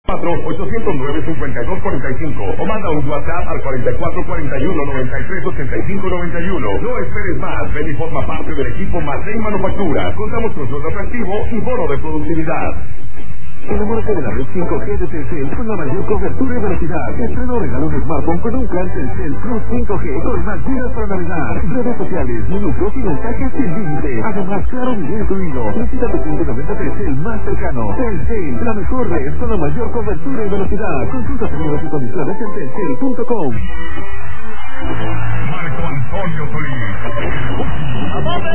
809-5245 o manda un WhatsApp al 4441-938591. No esperes más, ven y forma parte del equipo Matei Manufactura. Contamos con sueldo atractivo y bono de productividad. Enamórate de la red 5G de Telcel con la mayor cobertura y velocidad. Estreno regala un smartphone con un plan Telcel Plus 5G con más gigas para navegar, redes sociales, minutos y mensajes sin límite. Además, claro, video incluido. Visita tu punto de venta Telcel más cercano. Telcel, la mejor red con la mayor cobertura y velocidad. Consulta términos y condiciones en telcel.com. Marco Antonio Solís.